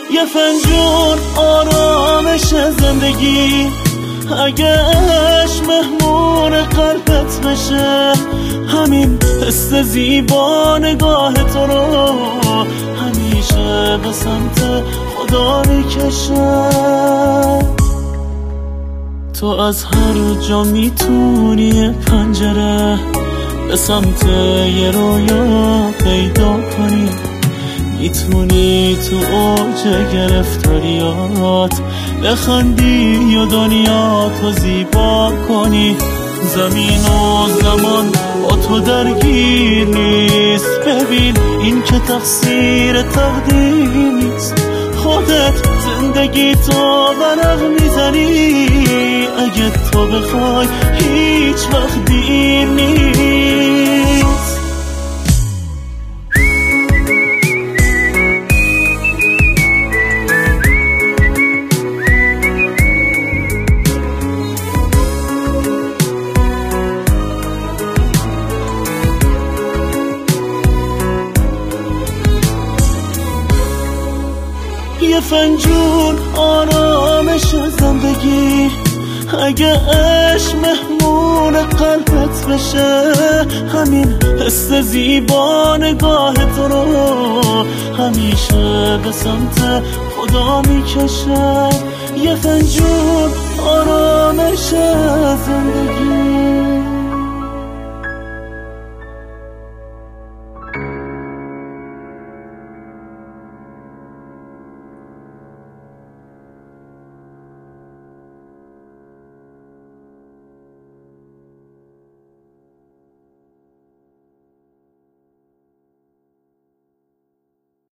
یه فنجون آرامش زندگی، اگه عشق مهمون قلبت بشه، همین حس زیبا نگاه تو رو همیشه به سمت خدا میکشه. تو از هر جا میتونی پنجره به سمت یه رویا پیدا کنی، میتونی تو اوج گرفتاریات بخندی و دنیا تو زیبا کنی. زمین و زمان با تو درگیر نیست، ببین این که تقصیر تقدیر نیست. خودت زندگی تو ورق میزنی، اگه تو بخوای هیچ وقت دیر نیست. یه فنجون آرامش زندگی، اگه عشق مهمون قلبت بشه، همین حس زیبا نگاه تو رو همیشه به سمت خدا میکشه. یه فنجون آرامش زندگی.